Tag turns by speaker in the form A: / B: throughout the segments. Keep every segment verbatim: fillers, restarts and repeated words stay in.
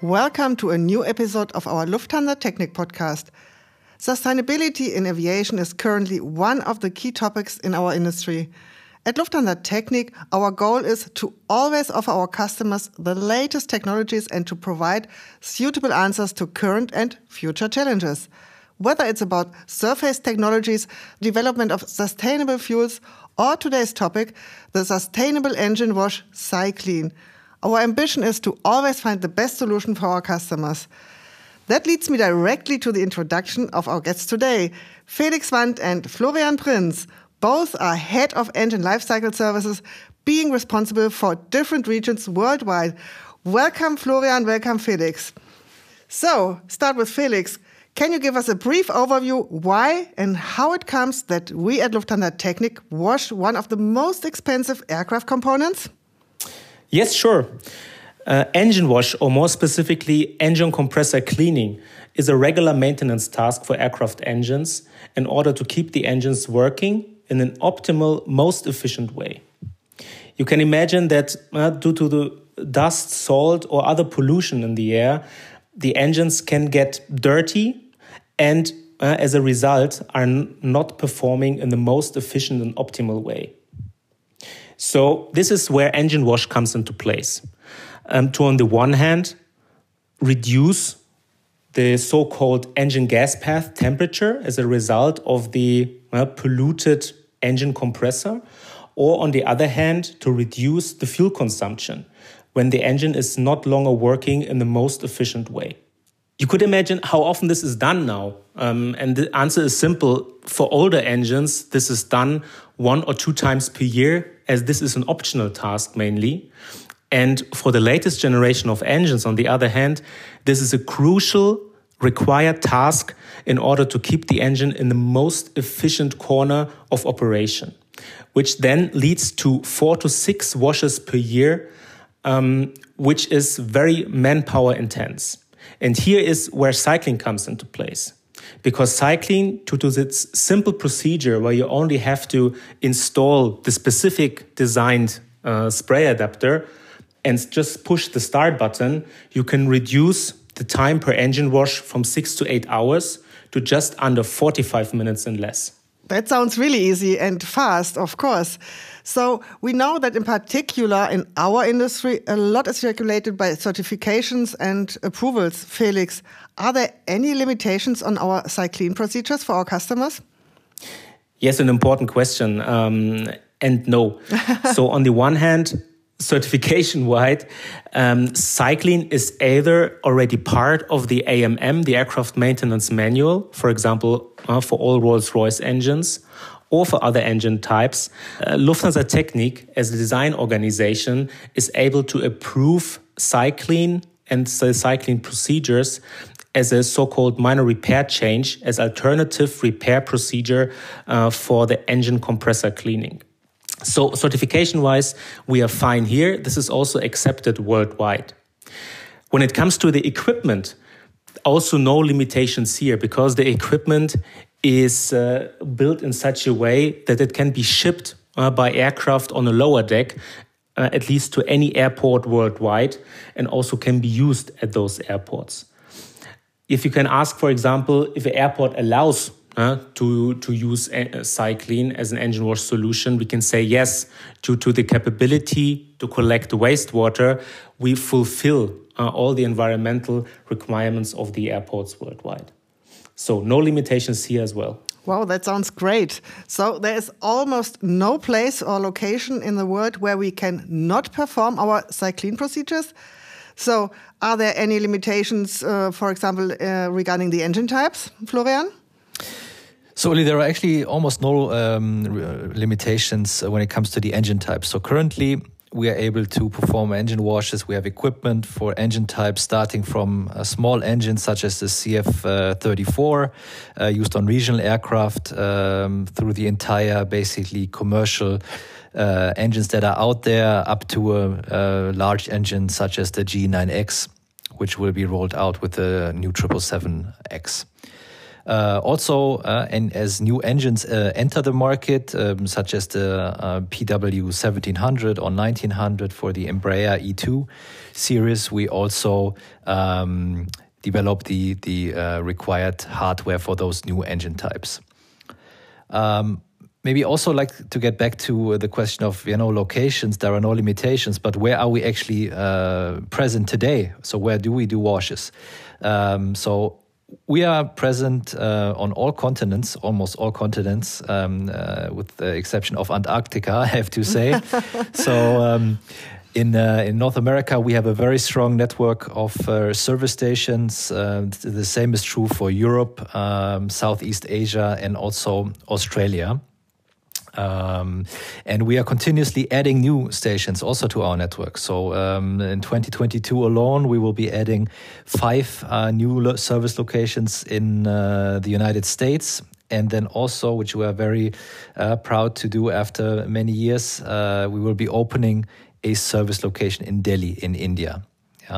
A: Welcome to a new episode of our Lufthansa Technik podcast. Sustainability in aviation is currently one of the key topics in our industry. At Lufthansa Technik, our goal is to always offer our customers the latest technologies and to provide suitable answers to current and future challenges. Whether it's about surface technologies, development of sustainable fuels, or today's topic, the sustainable engine wash, Cycleen. Our ambition is to always find the best solution for our customers. That leads me directly to the introduction of our guests today, Felix Wandt and Florian Prinz. Both are head of engine lifecycle services, being responsible for different regions worldwide. Welcome, Florian. Welcome, Felix. So, start with Felix. Can you give us a brief overview why and how it comes that we at Lufthansa Technik wash one of the most expensive aircraft components?
B: Yes, sure. Uh, engine wash, or more specifically, engine compressor cleaning, is a regular maintenance task for aircraft engines in order to keep the engines working in an optimal, most efficient way. You can imagine that uh, due to the dust, salt, or other pollution in the air, the engines can get dirty and, uh, as a result, are n- not performing in the most efficient and optimal way. So this is where engine wash comes into place. Um, to, on the one hand, reduce the so-called engine gas path temperature as a result of the uh, polluted engine compressor, or on the other hand, to reduce the fuel consumption when the engine is not longer working in the most efficient way. You could imagine how often this is done now. Um, and the answer is simple. For older engines, this is done one or two times per year, as this is an optional task mainly. And for the latest generation of engines, on the other hand, this is a crucial required task in order to keep the engine in the most efficient corner of operation, which then leads to four to six washes per year, um, which is very manpower intense. And here is where Cycleen comes into place. Because Cycleen, due to its simple procedure where you only have to install the specific designed uh, spray adapter and just push the start button, you can reduce the time per engine wash from six to eight hours to just under forty-five minutes and less.
A: That sounds really easy and fast, of course. So we know that in particular in our industry, a lot is regulated by certifications and approvals. Felix, are there any limitations on our Cycleen procedures for our customers?
B: Yes, an important question. Um, and no. So on the one hand, certification-wide, um, Cycleen is either already part of the A M M, the Aircraft Maintenance Manual, for example, uh, for all Rolls-Royce engines, or for other engine types. Uh, Lufthansa Technik, as a design organization, is able to approve Cycleen and the Cycleen procedures as a so-called minor repair change, as alternative repair procedure uh, for the engine compressor cleaning. So certification-wise, we are fine here. This is also accepted worldwide. When it comes to the equipment, also no limitations here, because the equipment is uh, built in such a way that it can be shipped uh, by aircraft on a lower deck, uh, at least to any airport worldwide, and also can be used at those airports. If you can ask, for example, if an airport allows Uh, to, to use uh, Cycleen as an engine wash solution, we can say yes, due to the capability to collect the wastewater, we fulfill uh, all the environmental requirements of the airports worldwide. So no limitations here as well.
A: Wow, that sounds great. So there is almost no place or location in the world where we can not perform our Cycleen procedures. So are there any limitations, uh, for example, uh, regarding the engine types, Florian?
C: So there are actually almost no um, limitations when it comes to the engine types. So currently we are able to perform engine washes. We have equipment for engine types starting from a small engine such as the C F thirty-four uh, used on regional aircraft um, through the entire basically commercial uh, engines that are out there up to a, a large engine such as the G nine X, which will be rolled out with the new triple seven X. Uh, also, uh, and as new engines uh, enter the market, um, such as the uh, P W seventeen hundred or nineteen hundred for the Embraer E two series, we also um, develop the, the uh, required hardware for those new engine types. Um, Maybe also like to get back to the question of, you know, locations. There are no limitations, but where are we actually uh, present today? So where do we do washes? Um, so we are present uh, on all continents, almost all continents, um, uh, with the exception of Antarctica, I have to say. so um, in uh, in North America, we have a very strong network of uh, service stations. Uh, the same is true for Europe, um, Southeast Asia, and also Australia. Um, and we are continuously adding new stations also to our network. So um, in twenty twenty-two alone, we will be adding five uh, new lo- service locations in uh, the United States. And then also, which we are very uh, proud to do after many years, uh, we will be opening a service location in Delhi in India. Yeah.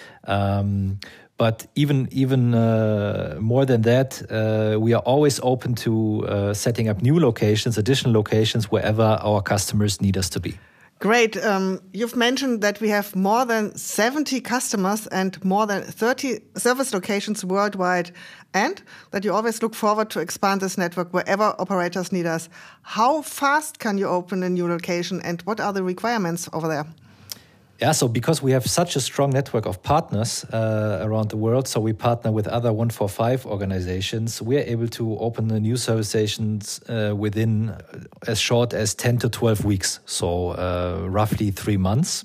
C: Um, But even even uh, more than that, uh, we are always open to uh, setting up new locations, additional locations, wherever our customers need us to be.
A: Great. Um, you've mentioned that we have more than seventy customers and more than thirty service locations worldwide, and that you always look forward to expand this network wherever operators need us. How fast can you open a new location, and what are the requirements over there?
C: Yeah, so because we have such a strong network of partners uh, around the world, so we partner with other one forty-five organizations, we are able to open the new service stations uh, within as short as ten to twelve weeks, so uh, roughly three months.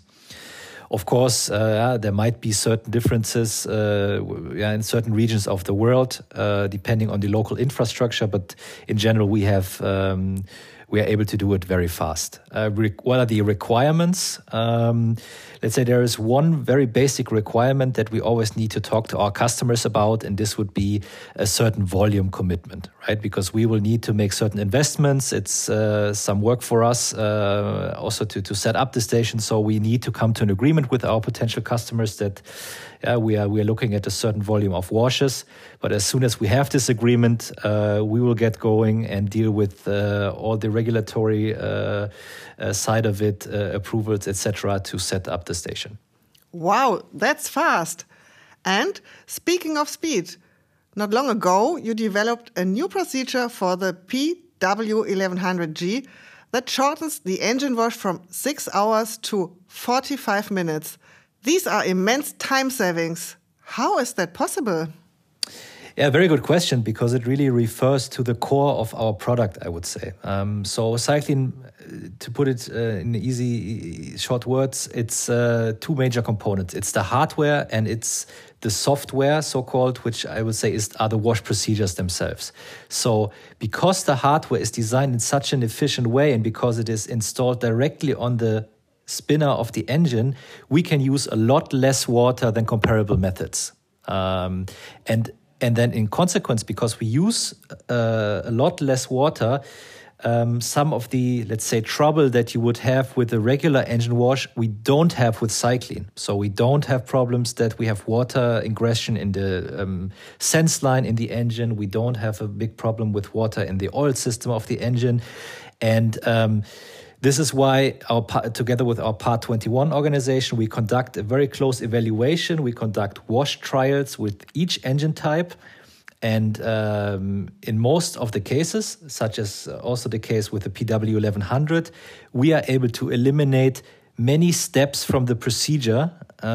C: Of course, uh, there might be certain differences uh, yeah, in certain regions of the world, uh, depending on the local infrastructure, but in general, we have... Um, we are able to do it very fast. Uh, re- what are the requirements? Um, let's say there is one very basic requirement that we always need to talk to our customers about, and this would be a certain volume commitment, right? Because we will need to make certain investments. It's uh, some work for us uh, also to, to set up the station. So we need to come to an agreement with our potential customers that yeah, we are we are looking at a certain volume of washes. But as soon as we have this agreement, uh, we will get going and deal with uh, all the regulatory uh, uh, side of it, uh, approvals, et cetera, to set up the station.
A: Wow, that's fast. And speaking of speed, not long ago, you developed a new procedure for the P W eleven hundred G that shortens the engine wash from six hours to forty-five minutes. These are immense time savings. How is that possible?
C: Yeah, very good question, because it really refers to the core of our product, I would say. Um, so Cyclene, to put it uh, in easy, short words, it's uh, two major components. It's the hardware and it's the software, so-called, which I would say is are the wash procedures themselves. So because the hardware is designed in such an efficient way and because it is installed directly on the spinner of the engine, we can use a lot less water than comparable methods. Um, and And then in consequence, because we use uh, a lot less water, um, some of the, let's say, trouble that you would have with a regular engine wash, we don't have with Cyclene. So we don't have problems that we have water ingression in the um, sense line in the engine. We don't have a big problem with water in the oil system of the engine. And um, this is why, our, together with our Part twenty-one organization, we conduct a very close evaluation. We conduct wash trials with each engine type. And um, in most of the cases, such as also the case with the P W eleven hundred, we are able to eliminate many steps from the procedure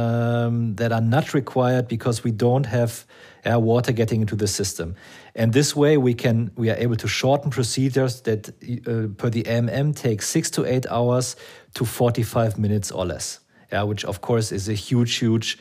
C: um, that are not required because we don't have uh, water getting into the system. And this way we can we are able to shorten procedures that uh, per the A M M take six to eight hours to forty-five minutes or less. Yeah, which of course is a huge, huge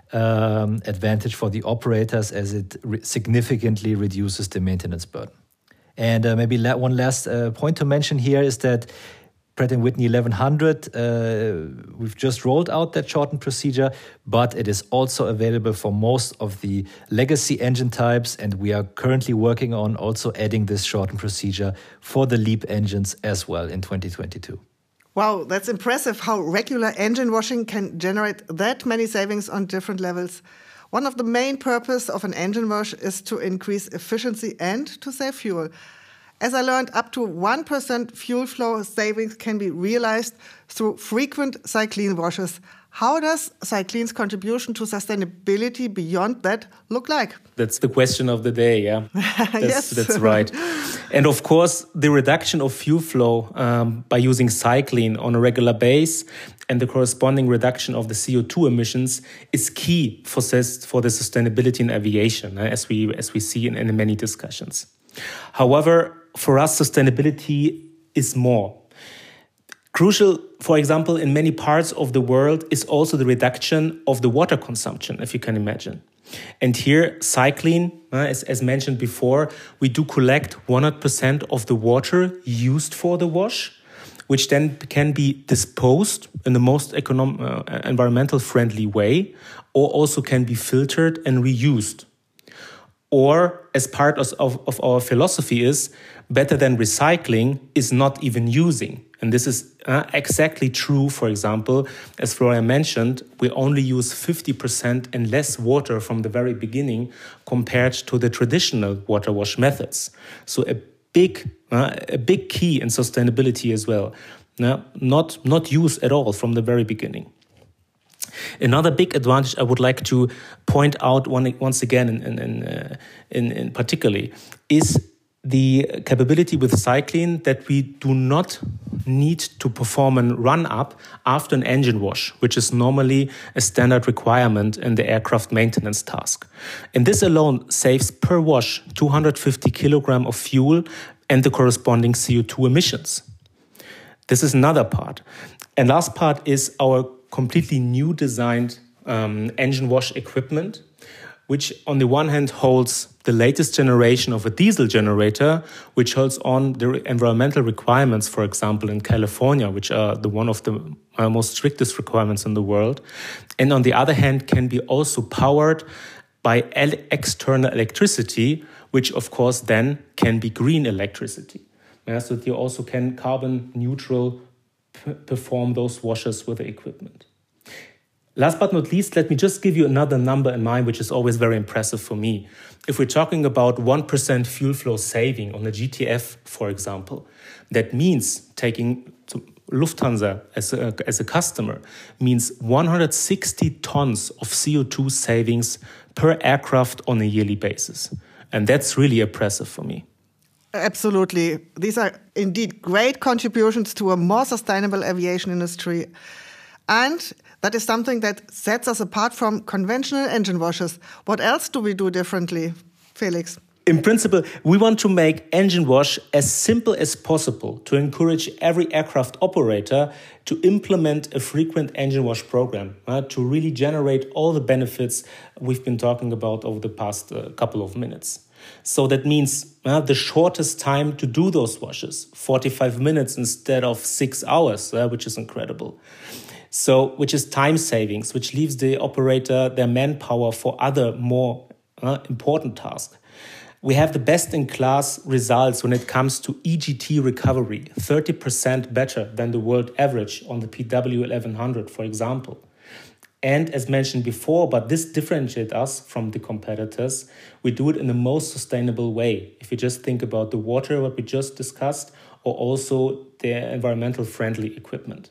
C: um, advantage for the operators, as it re- significantly reduces the maintenance burden. And uh, maybe la- one last uh, point to mention here is that Pratt and Whitney eleven hundred, uh, we've just rolled out that shortened procedure, but it is also available for most of the legacy engine types, and we are currently working on also adding this shortened procedure for the LEAP engines as well in twenty twenty-two.
A: Wow, that's impressive how regular engine washing can generate that many savings on different levels. One of the main purposes of an engine wash is to increase efficiency and to save fuel. As I learned, up to one percent fuel flow savings can be realized through frequent cyclene washes. How does cyclene's contribution to sustainability beyond that look like?
B: That's the question of the day, yeah. That's,
A: yes.
B: That's right. And of course, the reduction of fuel flow um, by using cyclene on a regular base and the corresponding reduction of the C O two emissions is key for, for the sustainability in aviation, uh, as we as we see in, in many discussions. However, for us, sustainability is more. Crucial, for example, in many parts of the world is also the reduction of the water consumption, if you can imagine. And here, cyclene, uh, as, as mentioned before, we do collect one hundred percent of the water used for the wash, which then can be disposed in the most economic, uh, environmental friendly way, or also can be filtered and reused. Or, as part of, of our philosophy is, better than recycling is not even using. And this is uh, exactly true, for example, as Florian mentioned, we only use fifty percent and less water from the very beginning compared to the traditional water wash methods. So a big, uh, a big key in sustainability as well. Uh, not, not use at all from the very beginning. Another big advantage I would like to point out one, once again, in, in, uh, in, in particularly, is the capability with cyclene that we do not need to perform a run-up after an engine wash, which is normally a standard requirement in the aircraft maintenance task. And this alone saves per wash two hundred fifty kilograms of fuel and the corresponding C O two emissions. This is another part. And last part is our completely new designed um, engine wash equipment, which on the one hand holds the latest generation of a diesel generator, which holds on the environmental requirements, for example, in California, which are the one of the uh, most strictest requirements in the world. And on the other hand, can be also powered by el- external electricity, which of course then can be green electricity. Yeah, so you also can carbon neutral p- perform those washes with the equipment. Last but not least, let me just give you another number in mind, which is always very impressive for me. If we're talking about one percent fuel flow saving on a G T F, for example, that means taking Lufthansa as a, as a customer means one hundred sixty tons of C O two savings per aircraft on a yearly basis. And that's really impressive for me.
A: Absolutely. These are indeed great contributions to a more sustainable aviation industry. And that is something that sets us apart from conventional engine washes. What else do we do differently, Felix?
B: In principle, we want to make engine wash as simple as possible to encourage every aircraft operator to implement a frequent engine wash program, uh, to really generate all the benefits we've been talking about over the past uh, couple of minutes. So that means uh, the shortest time to do those washes, forty-five minutes instead of six hours, uh, which is incredible. So, which is time savings, which leaves the operator their manpower for other more uh, important tasks. We have the best-in-class results when it comes to E G T recovery, thirty percent better than the world average on the P W eleven hundred, for example. And as mentioned before, but this differentiates us from the competitors, we do it in the most sustainable way. If you just think about the water, what we just discussed, or also the environmental friendly equipment.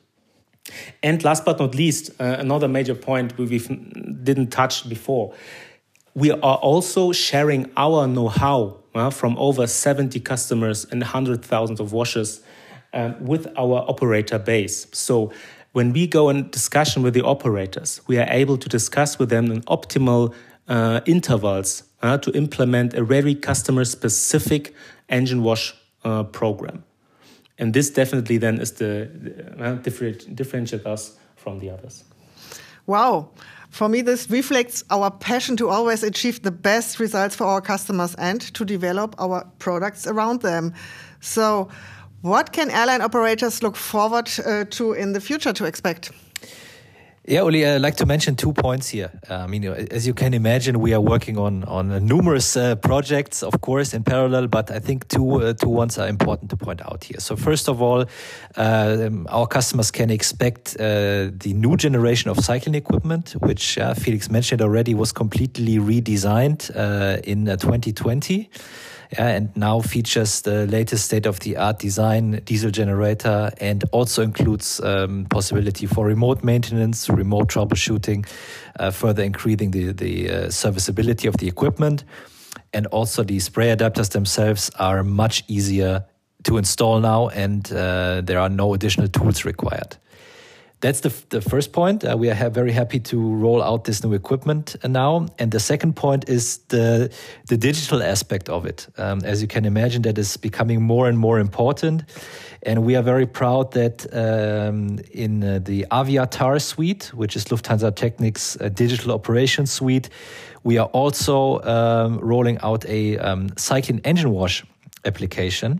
B: And last but not least, uh, another major point we didn't touch before. We are also sharing our know-how uh, from over seventy customers and hundred thousands of washers uh, with our operator base. So when we go in discussion with the operators, we are able to discuss with them in optimal uh, intervals uh, to implement a very customer-specific engine wash uh, program. And this definitely then is the, the uh, different, differentiate us from the others.
A: Wow. For me, this reflects our passion to always achieve the best results for our customers and to develop our products around them. So what can airline operators look forward uh, to in the future to expect?
C: Yeah, Uli, I'd like to mention two points here. Uh, I mean, you know, as you can imagine, we are working on on numerous uh, projects, of course, in parallel. But I think two uh, two ones are important to point out here. So first of all, uh, um, our customers can expect uh, the new generation of cycling equipment, which uh, Felix mentioned already, was completely redesigned uh, in uh, twenty twenty. Yeah, and now features the latest state-of-the-art design, diesel generator, and also includes um, possibility for remote maintenance, remote troubleshooting, uh, further increasing the, the uh, serviceability of the equipment. And also the spray adapters themselves are much easier to install now, and uh, there are no additional tools required. That's the, the first point. Uh, we are ha- very happy to roll out this new equipment now. And the second point is the, the digital aspect of it. Um, as you can imagine, that is becoming more and more important. And we are very proud that um, in uh, the Aviatar suite, which is Lufthansa Technic's uh, digital operations suite, we are also um, rolling out a um, cycling engine wash application.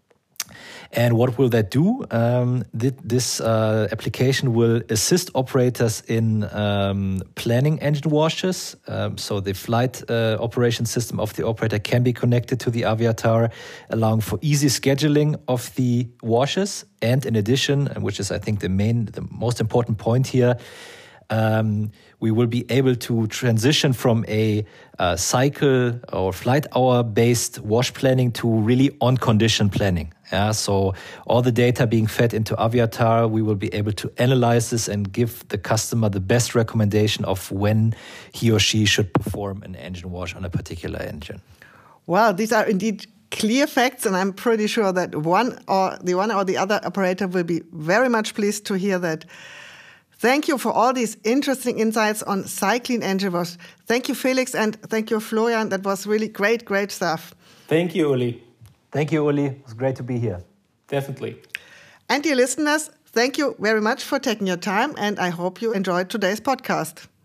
C: And what will that do? Um, th- this uh, application will assist operators in um, planning engine washes. Um, so the flight uh, operation system of the operator can be connected to the Aviatar, allowing for easy scheduling of the washes. And in addition, which is I think the main, the most important point here, Um, we will be able to transition from a uh, cycle or flight hour based wash planning to really on condition planning. Yeah, so all the data being fed into Aviatar, we will be able to analyze this and give the customer the best recommendation of when he or she should perform an engine wash on a particular engine.
A: Wow, these are indeed clear facts, and I'm pretty sure that one or the one or the other operator will be very much pleased to hear that. Thank you for all these interesting insights on cycling engine wash. Thank you, Felix, and thank you, Florian. That was really great, great stuff.
B: Thank you, Uli.
C: Thank you, Uli. It was great to be here.
B: Definitely.
A: And dear listeners, thank you very much for taking your time, and I hope you enjoyed today's podcast.